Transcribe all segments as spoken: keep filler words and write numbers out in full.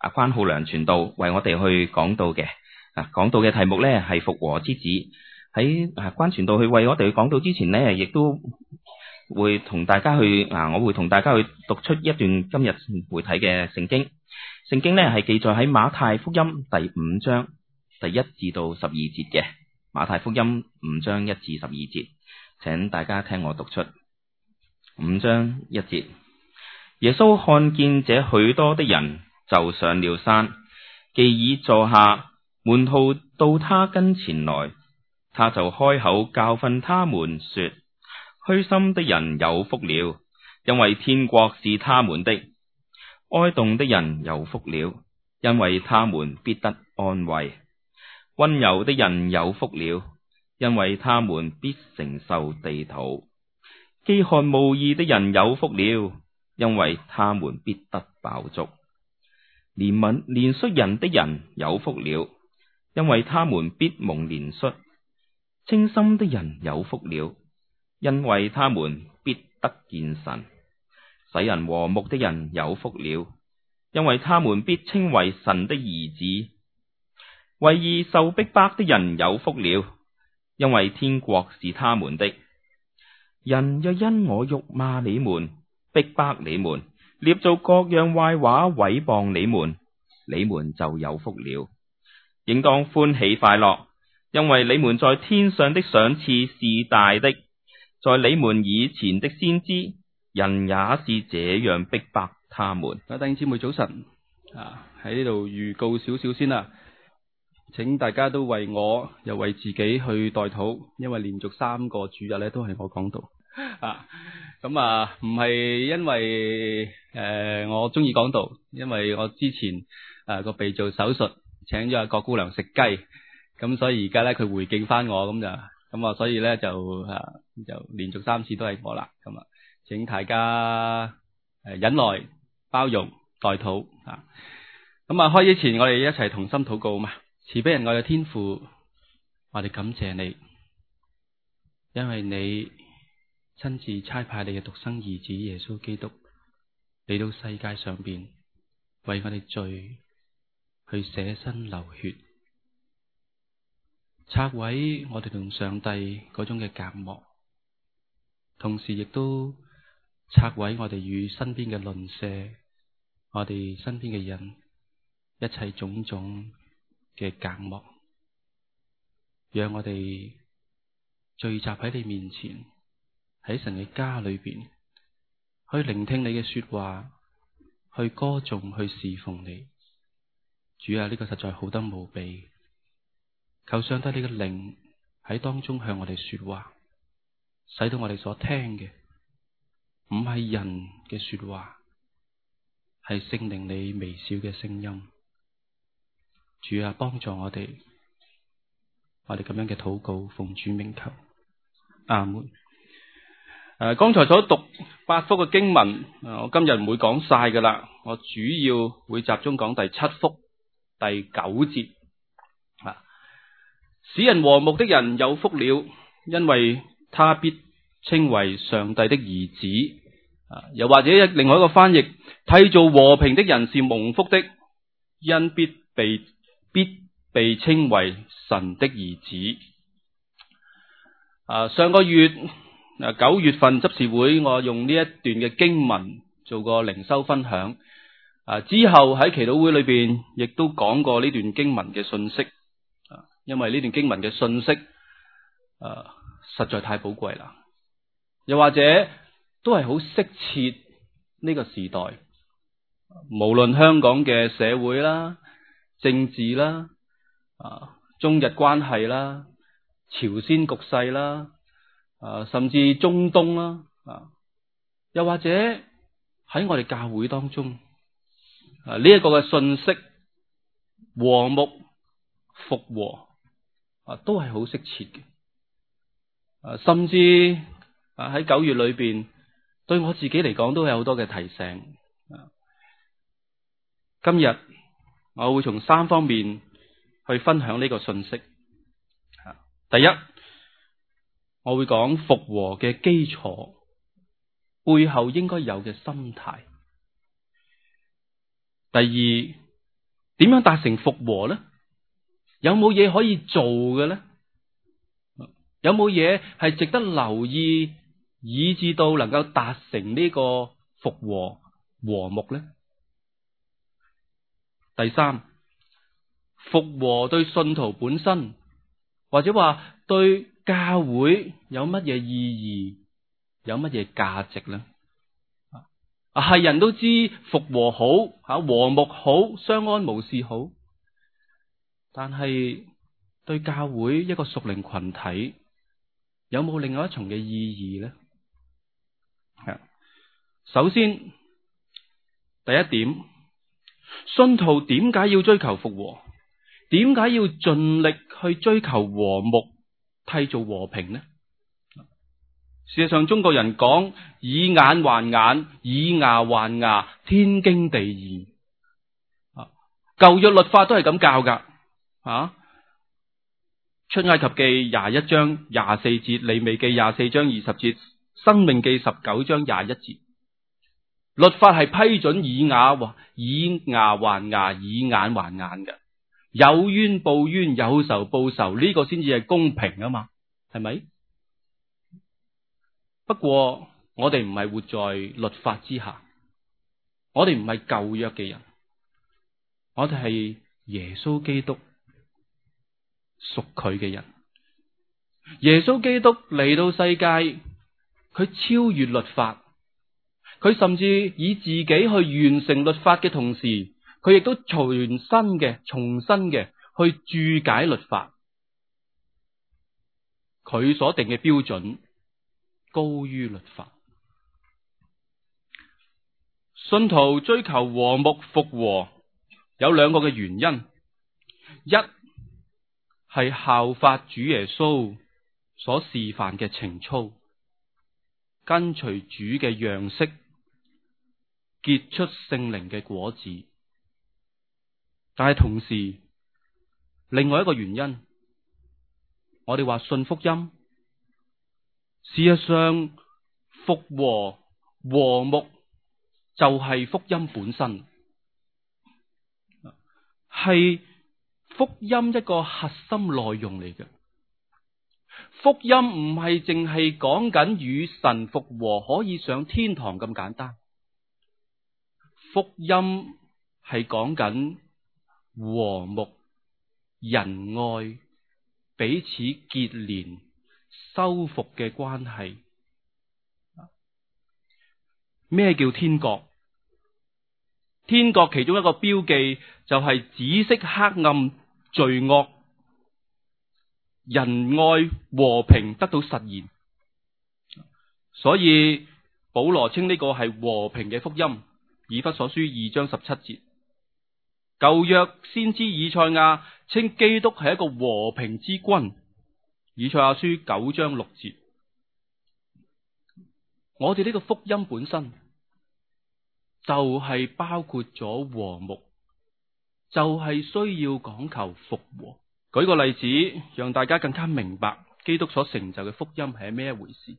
阿關浩良傳道為我哋去講道嘅。啊，講道嘅題目呢係復和之子。喺啊關傳道去為我哋去講道之前呢，亦都會同大家去啊，我會同大家去讀出一段今日會睇嘅聖經。聖經呢係記載喺馬太福音第五章第一至到十二節嘅。馬太福音五章一至十二節，請大家聽我讀出。五章一節，耶穌看見這許多的人，就上了山，既已坐下，門徒到他跟前來，他就開口教訓他們說：虛心的人有福了，因為天國是他們的；哀慟的人有福了，因為他們必得安慰；溫柔的人有福了，因為他們必承受地土；飢渴慕義的人有福了，因為他們必得飽足；憐憫憐恤人的人有福了，因為他們必蒙憐恤；清心的人有福了，因為他們必得見神；使人和睦的人有福了，因為他們必稱為神的兒子；為義受逼迫的人有福了，因為天國是他們的。人若因我辱罵你們、逼迫你們、捏造各樣壞話毀謗你們，你們就有福了，應當歡喜快樂，因為你們在天上的賞賜是大的。在你們以前的先知，人也是這樣逼迫他們。 弟兄姊妹早晨啊，喺呢度預告少少先啦，請大家都為我又為自己去代禱，因為連續三個主日咧都係我講道啊。咁啊，唔係因為誒、呃、我中意講道，因為我之前誒個鼻做手術，請咗阿郭姑娘食雞，咁所以而家咧佢回敬翻我，咁就咁啊，所以咧就啊就連續三次都係我啦。咁啊，請大家誒忍耐、包容、代禱啊。咁啊，開之前我哋一齊同心禱告嘛。慈悲仁愛嘅天父，我哋感謝你，因為你親自差派你嘅獨生兒子耶穌基督嚟到世界上邊，為我哋罪去捨身流血，拆毀我哋同上帝嗰種嘅隔膜，同時亦都拆毀我哋與身邊嘅鄰舍、我哋身邊嘅人一切種種嘅隔膜，讓我哋聚集喺你面前，喺神嘅家裏邊，去聆聽你嘅說話，去歌頌，去侍奉你。主啊，呢個實在好得無比，求上帝你嘅靈喺當中向我哋說話，使到我哋所聽嘅唔係人嘅說話，係聖靈你微小嘅聲音。主啊，幫助我哋，我哋咁樣嘅禱告奉主名求，阿門。誒、呃，剛才所讀八福嘅經文，呃、我今日唔會講晒噶啦，我主要會集中講第七福第九節。啊，使人和睦的人有福了，因為他必稱為上帝的兒子。啊，又或者另外一個翻譯，締造和平的人是蒙福的，因必被必被稱為神的兒子。啊，上個月啊九月份執事會，我用呢一段嘅經文做過靈修分享。啊，之後喺祈禱會裏邊亦都講過呢段經文嘅信息。啊，因為呢段經文嘅信息，啊，實在太寶貴啦。又或者都係好適切呢個時代，無論香港嘅社會啦、政治啦、啊中日關係啦、朝鮮局勢啦、啊甚至中東啦，啊又或者喺我哋教會當中，啊呢一個嘅信息和睦復和啊都係好適切嘅。啊甚至啊喺九月裏邊，對我自己嚟講都有好多嘅提醒。啊今日我會從三方面去分享呢個信息。第一，我會講復和嘅基礎，背後應該有嘅心態。第二， 點樣達成復和呢？有冇嘢可以做嘅呢？有冇嘢係值得留意，以至到能夠達成呢個復和和睦呢？第三，復和對信徒本身，或者話對教會有乜嘢意義，有乜嘢價值呢？啊，係人都知復和好，吓和睦好，相安無事好，但係對教會一個屬靈群體有冇另外一重嘅意義呢？係，首先第一點，信徒點解要追求復和？點解要盡力去追求和睦，締造和平呢？事實上，中國人講以眼還眼，以牙還牙，天經地義。舊約律法都係咁教噶。啊，出埃及記廿一章廿四節，利未記廿四章二十節，申命記十九章廿一節，律法係批准以牙還以牙還牙，以眼還眼嘅。有冤報冤，有仇報仇，呢個先至係公平啊嘛，係咪？不過我哋唔係活在律法之下，我哋唔係舊約嘅人，我哋係耶穌基督屬佢嘅人。耶穌基督嚟到世界，佢超越律法，佢甚至以自己去完成律法嘅同時，佢亦都全新嘅、重新嘅去注解律法。佢所定嘅標準高於律法。信徒追求和睦復和有兩個嘅原因，一係效法主耶穌所示範嘅情操，跟隨主嘅樣式，結出聖靈嘅果子。但係同時，另外一個原因，我哋話信福音，事實上復和和睦就係福音本身，係福音一個核心內容嚟嘅。福音唔係淨係講緊與神復和可以上天堂咁簡單，福音係講緊和睦、仁愛、彼此結連、修復嘅關係。咩叫天國？天國其中一個標記就係紫色黑暗、罪惡、仁愛、和平得到實現。所以保羅稱呢個係和平嘅福音，以弗所書二章十七節。舊約先知以賽亞稱基督係一個和平之君，以賽亞書九章六節。我哋呢個福音本身就係包括咗和睦，就係需要講求復和。舉個例子，讓大家更加明白基督所成就嘅福音係咩一回事。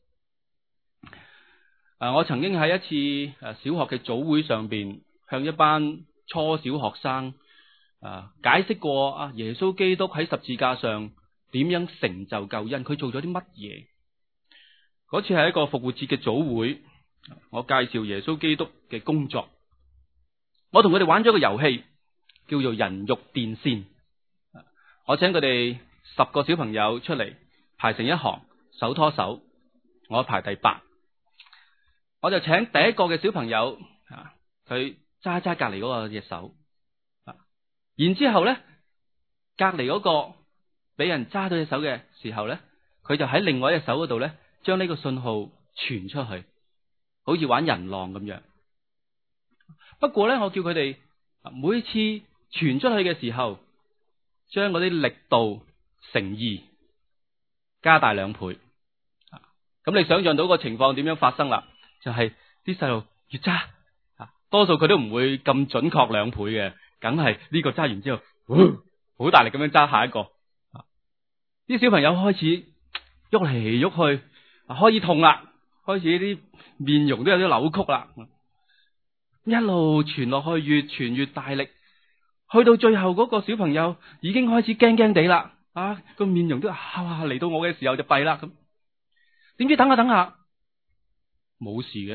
啊，我曾經喺一次誒小學嘅早會上邊，向一班初小學生啊解釋過啊耶穌基督喺十字架上點樣成就救恩，佢做咗啲乜嘢。嗰次係一個復活節嘅早會，我介紹耶穌基督嘅工作。我同佢哋玩咗個遊戲，叫做人肉電線。我請佢哋十個小朋友出嚟排成一行，手拖手，我排第八。我就請第一個嘅小朋友啊，佢揸揸隔籬嗰個隻手，然之後咧，隔籬嗰個俾人揸到隻手嘅時候咧，佢就喺另外一隻手嗰度咧，將呢個信號傳出去，好似玩人浪咁樣。不過咧，我叫佢哋每次傳出去嘅時候，將嗰啲力度乘二，加大兩倍。咁你想象到個情況點樣發生啦？就係啲細路越揸，多數佢都唔會咁準確兩倍嘅，梗係呢個揸完之後，好大力咁樣揸下一個。啲小朋友開始喐嚟喐去，開始痛啦，開始啲面容都有啲扭曲啦。一路傳落去，越傳越大力， 去到最後嗰個小朋友已經開始驚驚地啦，啊個面容都啊嚟到我嘅時候就弊啦咁。點知等下等下冇事嘅，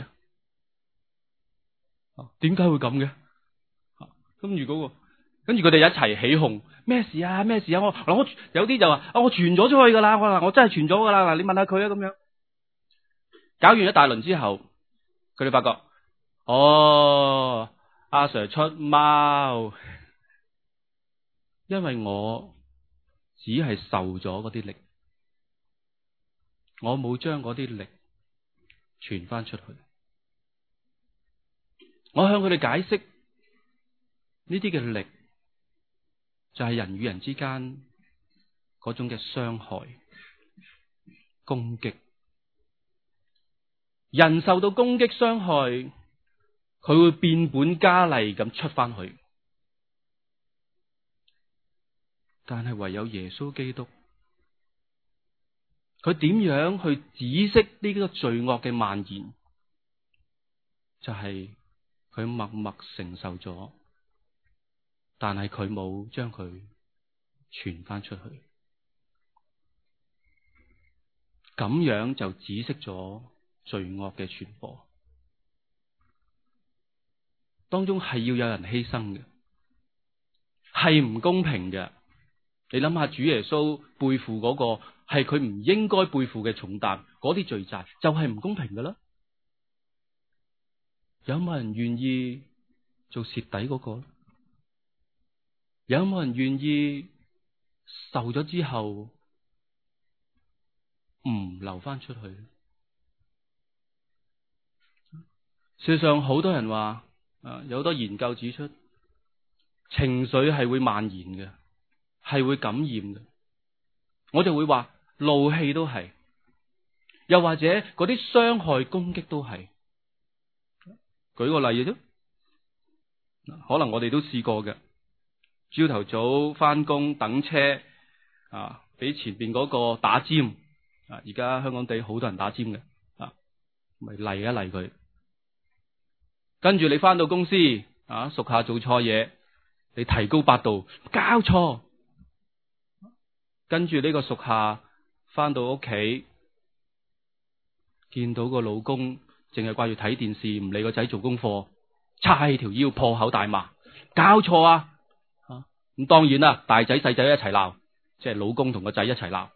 點解會咁嘅？跟住嗰個，跟住佢哋一齊起哄，咩事啊咩事啊！我嗱我有啲就話啊我傳咗出去噶啦，我話我真係傳咗噶啦，嗱你問下佢啊咁樣。搞完一大輪之後，佢哋發覺哦阿 Sir 出貓，因為我只係受咗嗰啲力，我冇將嗰啲力傳翻出去。我向佢哋解釋呢啲嘅力就係人與人之間嗰種嘅傷害、攻擊。人受到攻擊傷害，佢會變本加厲咁出翻去，但係唯有耶穌基督，佢點樣去止息呢個罪惡嘅蔓延？就係佢默默承受咗，但係佢冇將佢傳翻出去，咁樣就止息咗罪惡嘅傳播。當中係要有人犧牲嘅，係唔公平嘅。你諗下，主耶穌背負嗰個係佢唔應該背負嘅重擔，嗰啲罪債就係唔公平㗎啦。有冇人願意做蝕底嗰個？有冇人願意受咗之後唔留翻出去？事實上，好多人話，啊，有好多研究指出，情緒係會蔓延嘅，係會感染嘅。我就會話，怒氣都係，又或者嗰啲傷害攻擊都係。舉個例啫，可能我哋都試過嘅。朝頭早翻工等車啊，俾前邊嗰個打尖啊！而家香港地好多人打尖嘅啊，咪嚟一嚟佢。跟住你翻到公司啊，屬下做錯嘢，你提高八度，交錯。跟住呢個屬下翻到屋企，見到個老公淨係掛住睇電視，唔理個仔做功課，叉起條腰破口大罵，交錯啊！咁當然啦，大仔細仔一齊鬧，即係老公同個仔一齊鬧，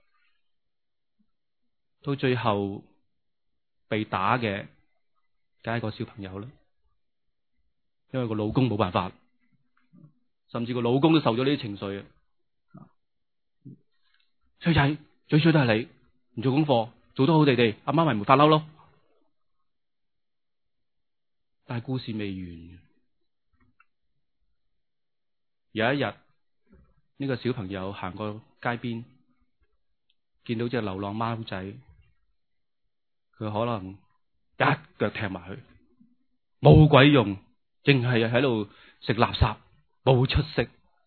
到最後被打嘅梗係個小朋友啦，因為個老公冇辦法，甚至個老公都受咗呢啲情緒啊！衰仔最衰都係你，唔做功課，做得好地地，阿媽咪唔會發嬲咯。但係故事未完，有一日。呢個小朋友行過街邊，見到隻流浪貓仔，佢可能一腳踢埋去，冇鬼用，淨係喺度食垃圾，冇出息。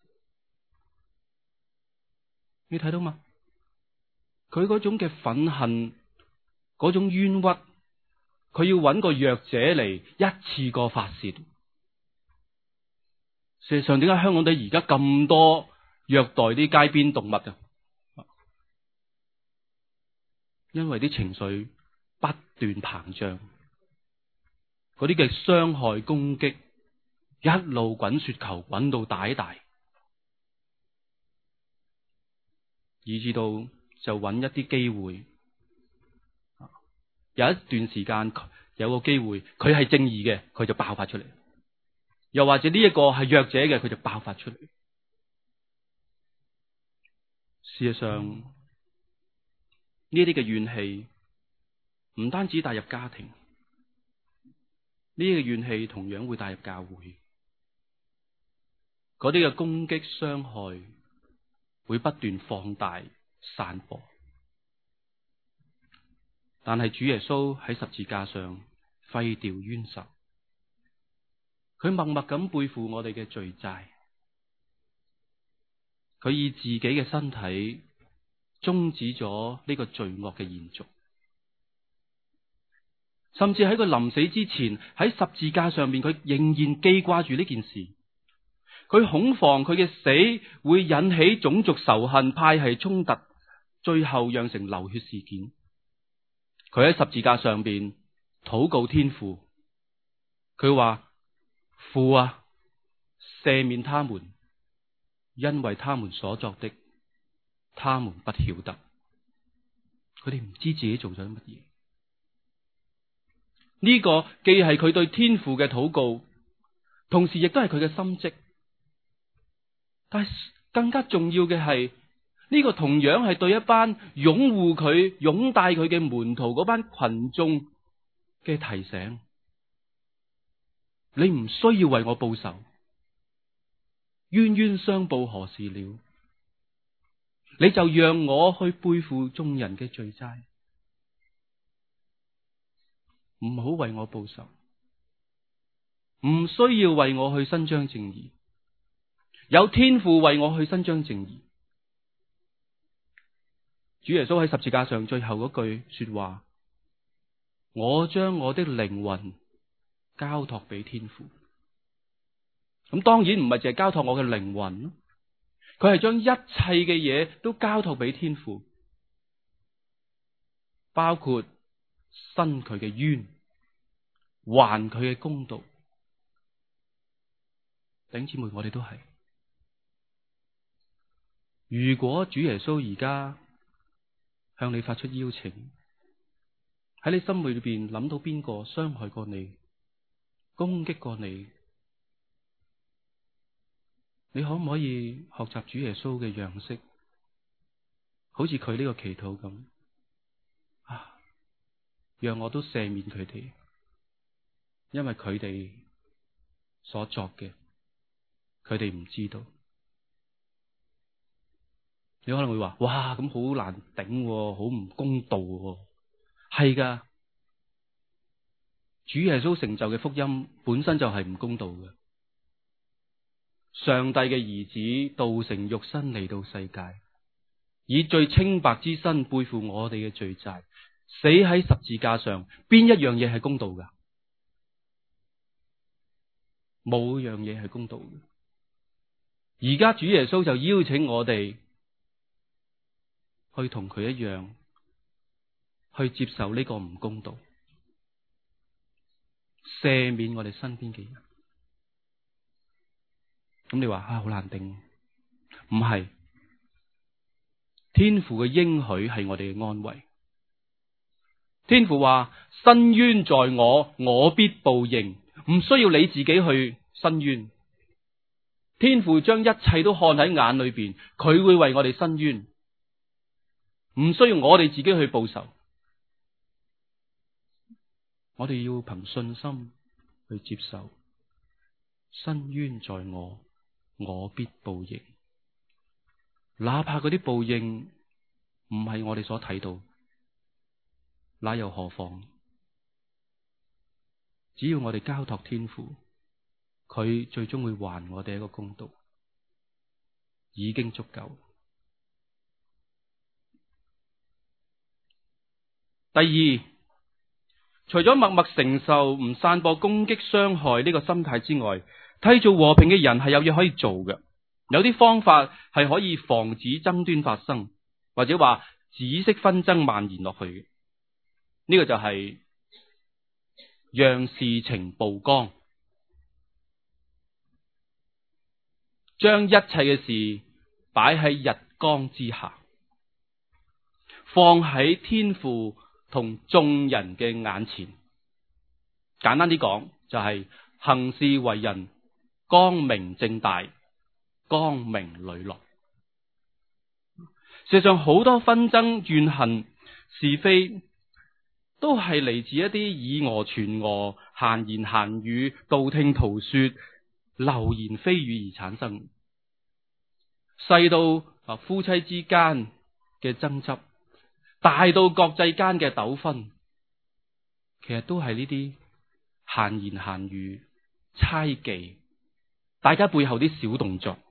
你睇到嘛？佢嗰種嘅憤恨，嗰種冤屈，佢要揾個弱者嚟一次過發洩。事實上，點解香港地而家咁多虐待啲街邊動物啊？因為啲情緒不斷膨脹，嗰啲嘅傷害攻擊一路滾雪球滾到大大，以至到就揾一啲機會。有一段時間有個機會，佢係正義嘅，佢就爆發出嚟；又或者呢一個係弱者嘅，佢就爆發出嚟。事實上，呢啲嘅怨氣唔單止帶入家庭，呢啲嘅怨氣同樣會帶入教會。嗰啲嘅攻擊傷害會不斷放大散播，但係主耶穌喺十字架上廢掉冤仇，佢默默咁背負我哋嘅罪債。佢以自己嘅身體終止咗呢個罪惡嘅延續，甚至喺佢臨死之前，喺十字架上面，佢仍然記掛住呢件事。 佢恐慌佢嘅死會引起種族仇恨、派系衝突，最後釀成流血事件。佢喺十字架上邊禱告天父，佢話：父啊，赦免他們，因為他們所作的，他們不曉得。佢哋唔知自己做咗乜嘢。呢個既係佢對天父嘅禱告，同時亦都係佢嘅心跡。但係更加重要嘅係，呢個同樣係對一班擁護佢、擁戴佢嘅門徒嗰班群眾嘅提醒。你唔需要為我報仇，冤冤相報何時了？你就讓我去背負眾人嘅罪債，唔好為我報仇，唔需要為我去伸張正義，有天父為我去伸張正義。主耶穌喺十字架上最後嗰句說話：我將我的靈魂交託俾天父。咁當然唔係淨係交託我嘅靈魂咯，佢係將一切嘅嘢都交託俾天父，包括伸佢嘅冤，還佢嘅公道。弟兄姊妹，我哋都係。如果主耶穌而家向你發出邀請，喺你心裏邊諗到邊個傷害過你、攻擊過你，你可唔可以學習主耶穌嘅樣式，好似佢呢個祈禱咁啊？讓我都赦免佢哋，因為佢哋所作嘅，佢哋唔知道。你可能會話：哇，咁好難頂，好唔公道。係噶，主耶穌成就嘅福音本身就係唔公道嘅。上帝嘅兒子道成肉身嚟到世界，以最清白之身背負我哋嘅罪債，死喺十字架上，邊一樣嘢係公道噶？冇樣嘢係公道嘅。而家主耶穌就邀請我哋去同佢一樣，去接受呢個唔公道，赦免我哋身邊嘅人。咁你話啊，好難定？唔係，天父嘅應許係我哋嘅安慰。天父話：伸冤在我，我必報應。唔需要你自己去伸冤，天父將一切都看喺眼裏邊，佢會為我哋伸冤，唔需要我哋自己去報仇。我哋要憑信心去接受，伸冤在我，我必報應。哪怕嗰啲報應唔係我哋所睇到，那又何妨？只要我哋交託天父，佢最終會還我哋一個公道，已經足夠。第二，除咗默默承受唔散播攻擊傷害呢個心態之外，締造和平嘅人係有嘢可以做嘅。有啲方法係可以防止爭端發生，或者話止息紛爭蔓延落去嘅。呢個就係讓事情曝光，將一切嘅事擺喺日光之下，放喺天父同眾人嘅眼前。簡單啲講，就係行事為人光明正大，光明磊落。事實上，好多紛爭、怨恨、是非，都係嚟自一啲以訛傳訛、閒言閒語、道聽途說、流言蜚語而產生。細到啊夫妻之間嘅爭執，大到國際間嘅糾紛，其實都係呢啲閒言閒語、猜忌，大家背後啲小動作、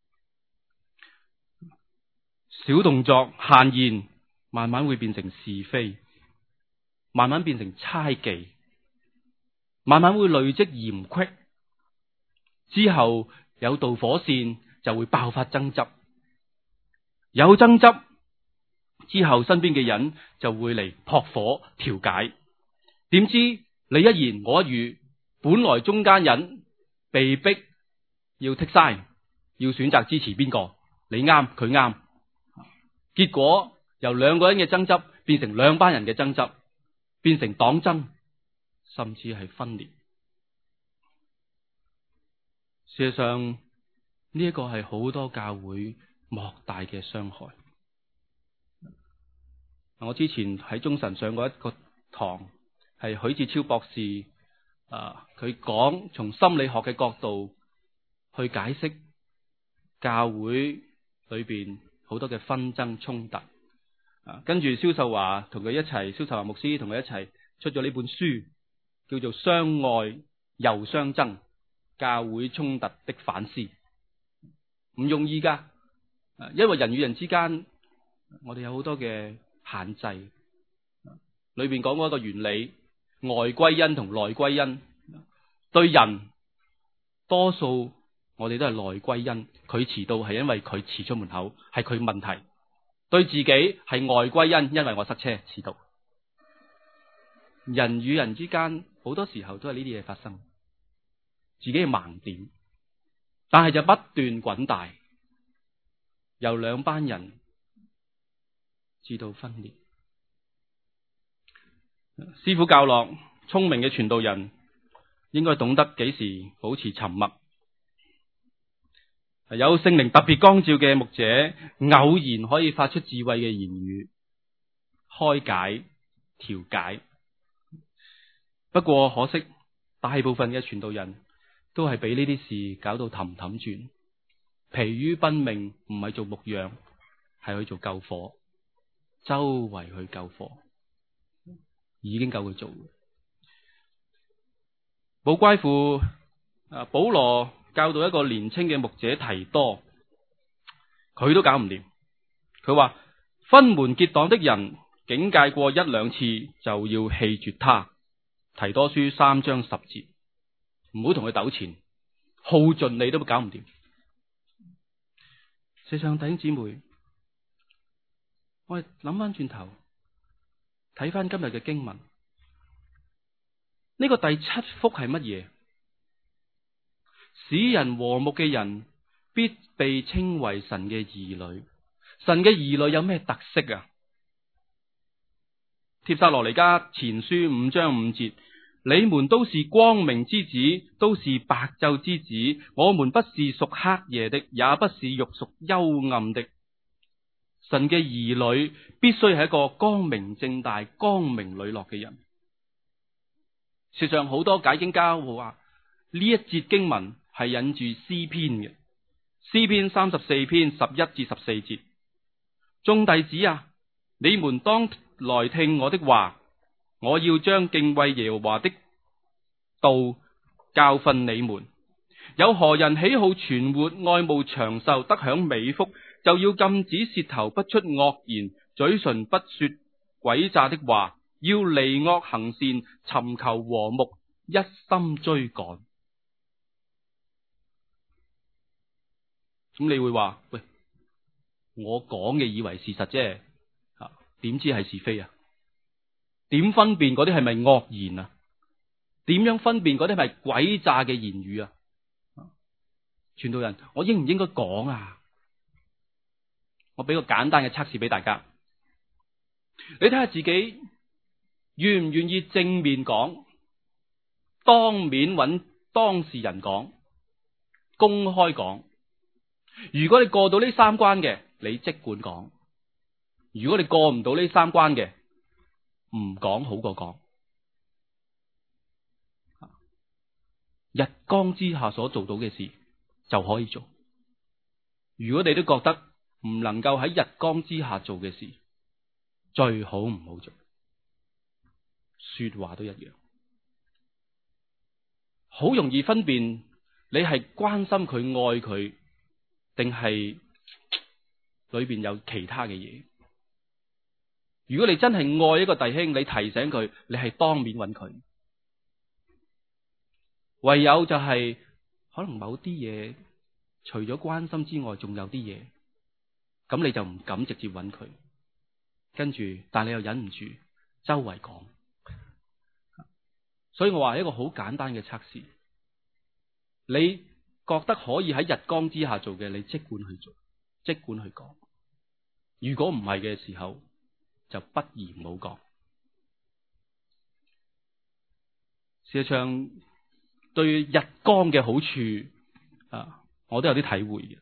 小動作、閒言，慢慢會變成是非，慢慢變成猜忌，慢慢會累積嫌隙，之後有導火線就會爆發爭執，有爭執之後身邊嘅人就會嚟撲火調解。點知你一言我一語，本來中間人被逼要剔晒，要選擇支持邊個，你啱佢啱，結果由兩個人嘅爭執變成兩班人嘅爭執，變成黨爭，甚至係分裂。事實上呢一個係好多教會莫大嘅傷害。我之前喺中神上過一個堂，係許志超博士啊，佢講從心理學嘅角度去解釋教會裏邊好多嘅紛爭衝突。啊，跟住蕭秀華同佢一齊，蕭秀華牧師同佢一齊出咗呢本書，叫做《相愛又相爭：教會衝突的反思》。唔容易噶，因為人與人之間，我哋有好多嘅限制。裏邊講過一個原理，外歸因同內歸因。對人，多數我哋都係內歸因，佢遲到係因為佢遲出門口，係佢問題。對自己係外歸因，因為我塞車遲到。人與人之間好多時候都係呢啲嘢發生，自己嘅盲點，但係就不斷滾大，由兩班人至到分裂。師父教落，聰明嘅傳道人應該懂得幾時保持沉默。有聖靈特別光照嘅牧者，偶然可以發出智慧嘅言語，開解、調解。不過可惜，大部分嘅傳道人都係俾呢啲事搞到氹氹轉，疲於奔命，唔係做牧養，係去做救火，周圍去救火，已經夠佢做。冇怪乎啊，保羅教導一個年青嘅牧者提多，佢都搞唔掂。佢話分門結黨的人，警戒過一兩次就要棄絕他。提多書三章十節，唔好同佢糾纏，耗盡你都搞唔掂。世上弟兄姊妹，我哋諗翻轉頭，睇翻今日嘅經文，呢個第七福係乜嘢？使人和睦嘅人必被稱為神嘅兒女。神嘅兒女有咩特色啊？帖撒羅尼迦前書五章五節，你們都是光明之子，都是白晝之子。我們不是屬黑夜的，也不是肉屬幽暗的。神嘅兒女必須係一個光明正大、光明磊落嘅人。事實上，好多解經家會話呢一節經文係引住詩篇嘅，詩篇三十四篇十一至十四節。眾弟子啊，你們當來聽我的話，我要將敬畏耶和華的道教訓你們。有何人喜好存活、愛慕長壽、得享美福，就要禁止舌頭不出惡言，嘴唇不說詭詐的話，要離惡行善，尋求和睦，一心追趕。咁你會話，喂，我講嘅以為事實啫，啊，點知係是非啊？點分辨嗰啲係咪惡言啊？點樣分辨嗰啲係咪詭詐嘅言語啊？傳道人，我應唔應該講啊？我俾個簡單嘅測試俾大家，你睇下自己願唔願意正面講，當面揾當事人講，公開講。如果你過到呢三關嘅，你即管講；如果你過唔到呢三關嘅，唔講好過講。日光之下所做到嘅事就可以做。如果你都覺得唔能夠喺日光之下做嘅事，最好唔好做。說話都一樣，好容易分辨你係關心佢、愛佢，定係裏邊有其他嘅嘢。如果你真係愛一個弟兄，你提醒佢，你係當面揾佢。唯有就係、是、可能某啲嘢除咗關心之外，仲有啲嘢，咁你就唔敢直接揾佢，跟住但你又忍唔住周圍講。所以我話一個好簡單嘅測試，你覺得可以喺日光之下做嘅，你即管去做，即管去講。如果唔係嘅時候，就不如唔好講。事實上，對日光嘅好處啊，我都有啲體會嘅。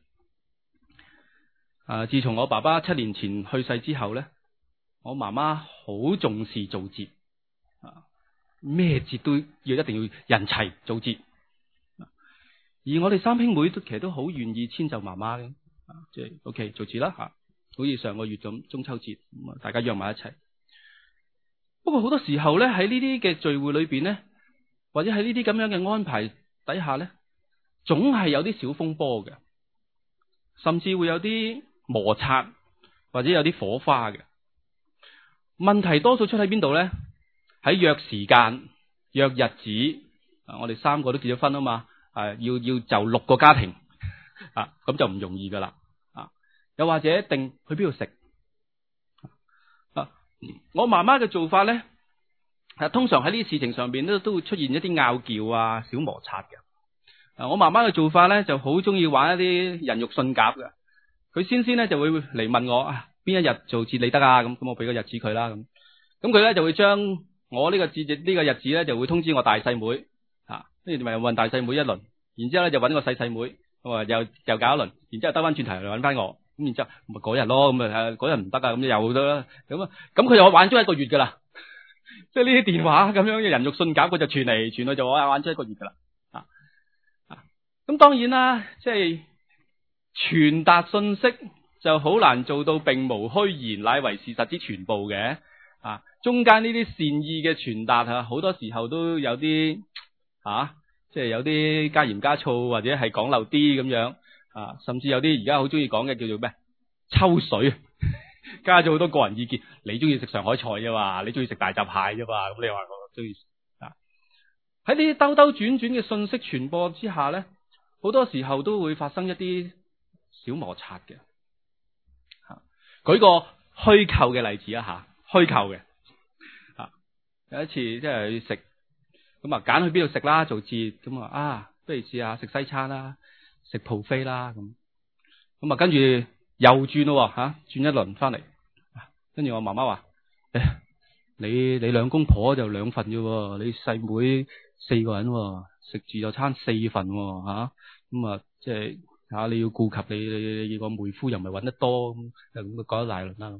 啊，自從我爸爸七年前去世之後咧，我媽媽好重視做節，啊，咩節都要一定要人齊做節。而我哋三兄妹都其實都好願意遷就媽媽嘅，啊，即係 OK 做節啦吓，好似上個月咁中秋節，咁啊大家約埋一齊。不過好多時候咧，喺呢啲嘅聚會裏邊咧，或者喺呢啲咁樣嘅安排底下咧，總係有啲小風波嘅，甚至會有啲摩擦，或者有啲火花嘅。問題多數出喺邊度咧？喺約時間、約日子。啊，我哋三個都結咗婚啊嘛，啊要要就六個家庭啊，咁就唔容易噶啦。啊，又或者定去邊度食啊？我媽媽嘅做法咧，啊，通常喺呢啲事情上邊都都會出現一啲拗撬啊、小摩擦嘅。啊，我媽媽嘅做法咧就好中意玩一啲人肉信鴿嘅。佢先先咧就會嚟問我啊，邊一日做節你得啊？咁咁我俾個日子佢啦。咁咁佢咧就會將我呢個節呢個日子咧就會通知我大細妹啊，跟住咪問大細妹一輪，然之後咧就揾個細細妹，咁啊又又搞一輪，然之後兜翻轉頭嚟揾翻我，咁然之後咪嗰日咯，咁啊嗰日唔得啊，咁又得啦，咁啊咁佢又玩咗一個月噶啦，即係呢啲電話咁樣嘅人肉信鴿，佢就傳嚟傳去就我玩咗一個月噶啦。啊啊，咁當然啦，即係傳達信息就好難做到並無虛言，乃為事實之全部嘅。啊，中間呢啲善意嘅傳達啊，好多時候都有啲啊，即係有啲加鹽加醋，或者係講漏啲咁樣啊，甚至有啲而家好中意講嘅叫做咩抽水，加咗好多個人意見。你中意食上海菜啫嘛，你中意食大閘蟹啫嘛，咁你話我中意啊？喺呢啲兜兜轉轉嘅信息傳播之下咧，好多時候都會發生一啲小摩擦嘅。啊，舉個虛構嘅例子啊吓。虛構嘅，啊，有一次即係去食，咁啊揀去邊度食啦，做節，咁啊啊，不如試下食西餐啦，食 buffet啦，咁，咁啊跟住又轉咯吓，轉一輪翻嚟，跟住我媽媽話，誒，你你兩公婆就兩份啫，你細妹四個人，食自助餐四份吓，咁啊即係吓你要顧及你你你個妹夫又唔係搵得多，咁咁講一大輪啦。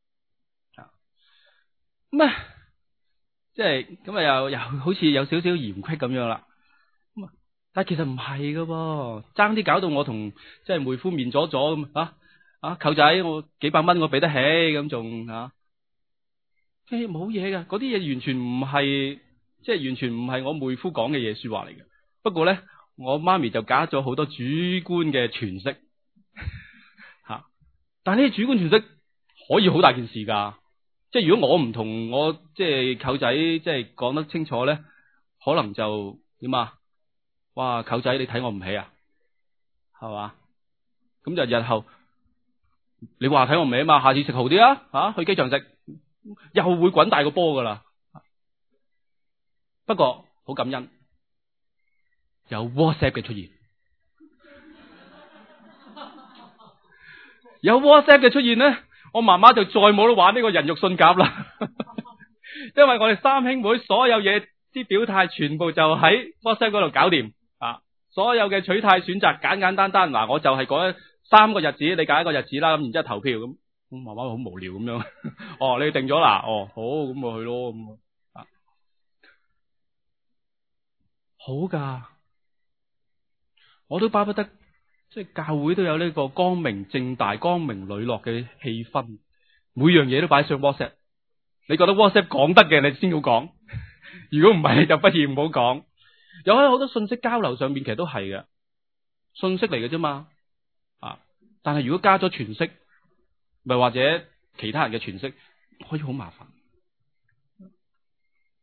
咁啊，即係咁啊，又又好似有少少嫌隙咁樣啦。咁啊，但係其實唔係噶噃，爭啲搞到我同即係妹夫面咗咗咁啊啊！舅仔，我幾百蚊我俾得起，咁仲啊，即係冇嘢噶，嗰啲嘢完全唔係，即係完全唔係我妹夫講嘅嘢說話嚟嘅。不過咧，我媽咪就加咗好多主觀嘅詮釋吓，但係呢啲主觀詮釋可以好大件事噶。即係如果我唔同我即係舅仔即係講得清楚咧，可能就點啊？哇，舅仔你睇我唔起啊，係嘛？咁就日後你話睇我唔起啊嘛，下次食好啲啊，吓去機場食，又會滾大個波噶啦。不過好感恩有 WhatsApp 嘅出現，有 WhatsApp 嘅出現咧。我媽媽就再冇得玩呢個人肉信鴿啦，因為我哋三兄妹所有嘢啲表態全部就喺 WhatsApp 嗰度搞掂啊！所有嘅取態選擇簡簡單單，嗱我就係講三個日子，你揀一個日子啦，咁然之後投票咁，咁媽媽好無聊咁樣，哦你定咗啦，哦好咁咪去咯咁啊，好噶，我都巴不得。即係教會都有呢個光明正大、光明磊落嘅氣氛，每樣嘢都擺上 WhatsApp。你覺得 WhatsApp 講得嘅，你先好講；如果唔係，你就不如唔好講。有喺好多信息交流上面，其實都係嘅，信息嚟嘅啫嘛。啊，但係如果加咗詮釋，咪或者其他人嘅詮釋，可以好麻煩。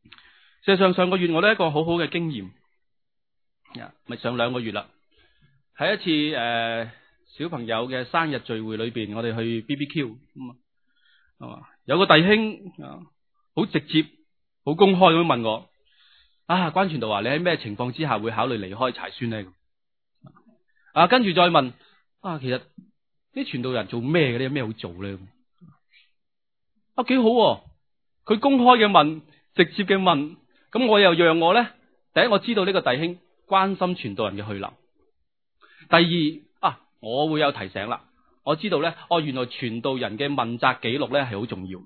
事實上，上個月我都一個好好嘅經驗，咪上兩個月啦。 喺一次誒、呃、小朋友嘅生日聚會裏邊，我哋去 B B Q 咁啊，係嘛？有個弟兄啊，好直接、好公開咁問我：啊，關傳道話，你喺咩情況之下會考慮離開柴宣呢？啊，跟住再問：啊，其實啲傳道人做咩嘅咧？有咩好做咧？啊，幾好喎！佢公開嘅問，直接嘅問，咁我又讓我咧，第一我知道呢個弟兄關心傳道人嘅去留，第二啊，我會有提醒啦，我知道咧，哦，原來傳道人嘅問責記錄咧係好重要嘅。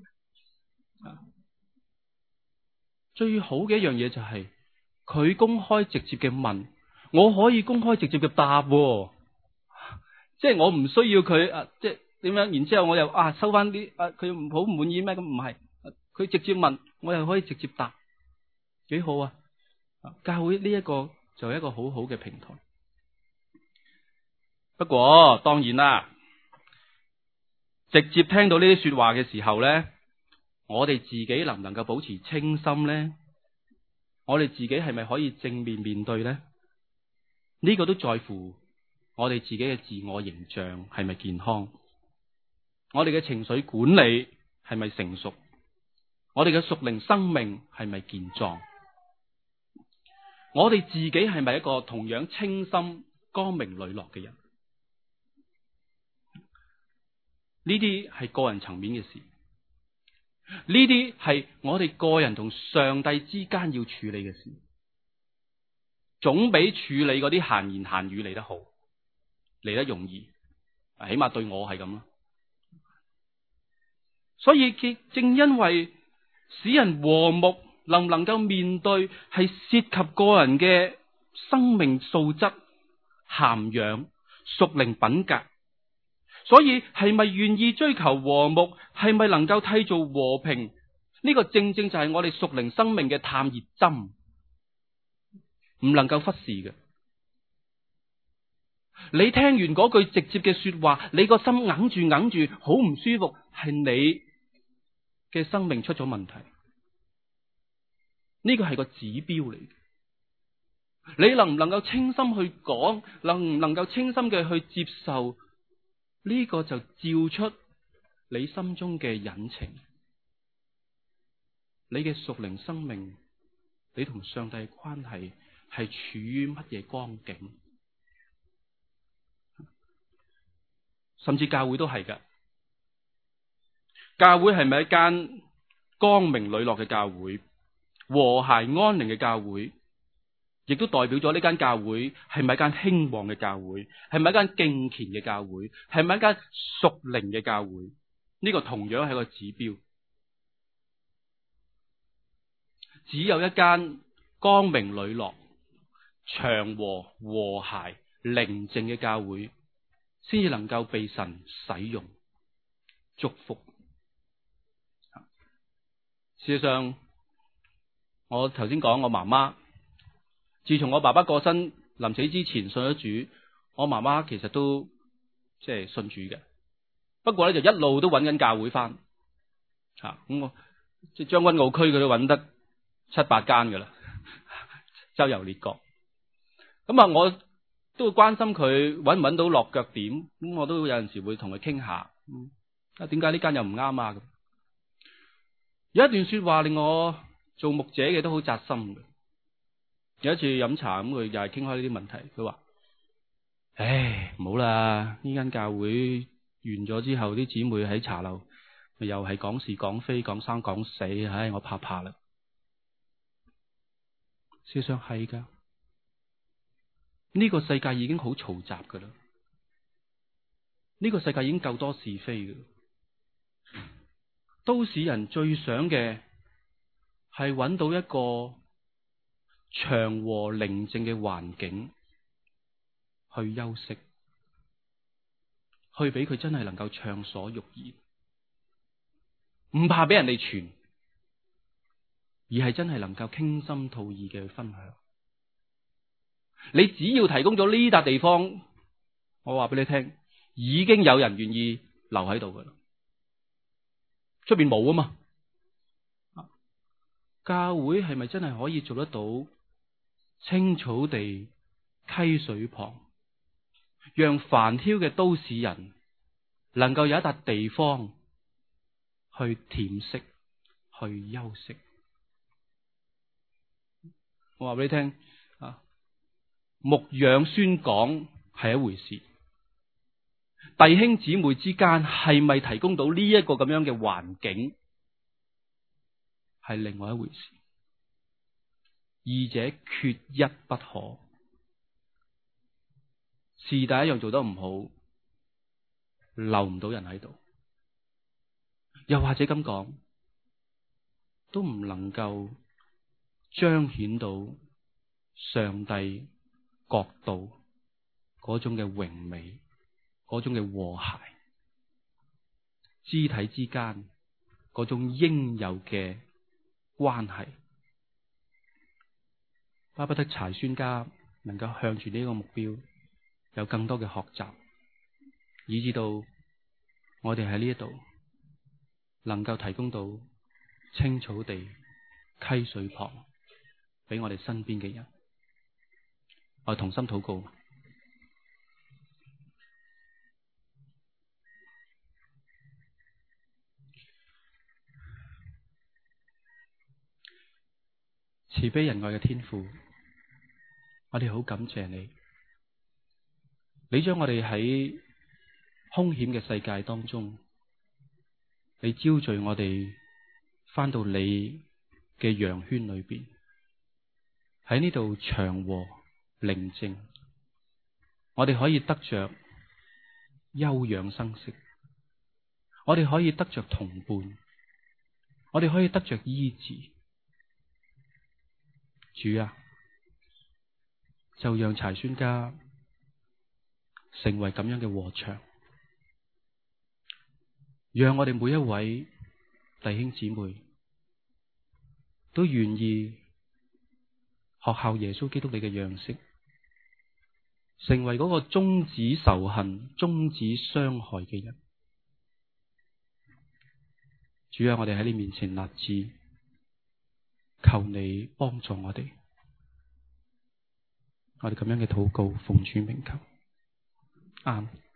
最好嘅一樣嘢就係、是、佢公開直接嘅問，我可以公開直接嘅答、哦，即係我唔需要佢啊，即係點樣？然之後我又啊收翻啲啊，佢唔好唔滿意咩？咁唔係，佢直接問，我又可以直接答，幾好啊！教會呢一個就係一個好好嘅平台。不過當然啦，直接聽到呢啲說話嘅時候咧，我哋自己能唔能夠保持清心咧？我哋自己係咪可以正面面對咧？呢個都在乎我哋自己嘅自我形象係咪健康，我哋嘅情緒管理係咪成熟，我哋嘅屬靈生命係咪健壯，我哋自己係咪一個同樣清心光明磊落嘅人？呢啲係個人層面嘅事，呢啲係我哋個人同上帝之間要處理嘅事，總比處理嗰啲閒言閒語嚟得好，嚟得容易，起碼對我係咁咯。所以正因為使人和睦，能唔能夠面對，係涉及個人嘅生命素質、涵養、屬靈品格。所以係咪願意追求和睦，係咪能夠締造和平？呢個正正就係我哋屬靈生命嘅探熱針，唔能夠忽視嘅。你聽完嗰句直接嘅說話，你個心硬住硬住，好唔舒服，係你嘅生命出咗問題。呢個係個指標嚟嘅。你能唔能夠清心去講，能唔能夠清心嘅去接受？呢個就照出你心中嘅隱情，你嘅屬靈生命，你同上帝嘅關係係處於乜嘢光景？甚至教會都係噶，教會係咪一間光明磊落嘅教會，和諧安寧嘅教會？亦都代表咗呢間教會係咪一間興旺嘅教會，係咪一間敬虔嘅教會，係咪一間屬靈嘅教會？呢個同樣係個指標。只有一間光明磊落、祥和和諧、寧靜嘅教會，先至能夠被神使用、祝福。事實上，我頭先講我媽媽。自從我爸爸過身臨死之前信咗主，我媽媽其實都即係信主嘅，不過咧就一路都揾緊教會翻，吓咁我即係將軍澳區佢都揾得七八間噶啦，周遊列國。咁啊，我都會關心佢揾唔揾到落腳點，咁我都有陣時會同佢傾下，啊點解呢間又唔啱啊？有一段說話令我做牧者嘅都好扎心嘅。有一次飲茶咁，佢又係傾開呢啲問題。佢話：唉，唔好啦，呢間教會完咗之後，啲姊妹喺茶樓又係講是講非，講生講死，唉，我怕怕啦。事實上係噶，呢個世界已經好嘈雜噶啦，呢個世界已經夠多是非噶。都市人最想嘅係揾到一個祥和寧靜嘅環境去休息，去俾佢真係能夠暢所欲言，唔怕俾人哋傳，而係真係能夠傾心吐意嘅去分享。你只要提供咗呢笪地方，我話俾你聽，已經有人願意留喺度噶啦。出邊冇啊嘛，教會係咪真係可以做得到？青草地溪水旁， 讓繁囂嘅都市人能夠有一笪地方去恬息、去休息。我話俾你聽啊，牧養宣講係一回事，弟兄姊妹之間係咪提供到呢一個咁樣嘅環境，係另外一回事。二者缺一不可。是第一樣做得唔好，留唔到人喺度，又或者咁講，都唔能夠彰顯到上帝國度嗰種嘅榮美，嗰種嘅和諧，肢體之間嗰種應有嘅關係。巴不得柴宣家能夠向住呢個目標有更多嘅學習，以至到我哋喺呢一度能夠提供到青草地、溪水旁俾我哋身邊嘅人。我哋同心禱告。慈悲仁愛嘅天父，我哋好感謝你，你將我哋喺兇險嘅世界當中，你招聚我哋翻到你嘅羊圈裏邊，喺呢度祥和寧靜，我哋可以得着休養生息，我哋可以得着同伴，我哋可以得着醫治。主啊，就讓柴宣家成為咁樣嘅禾場，讓我哋每一位弟兄姊妹都願意學效耶穌基督你嘅樣式，成為嗰個終止仇恨、終止傷害嘅人。主啊，我哋喺你面前立志，求你幫助我哋。我哋咁樣嘅禱告，奉主名求，阿們。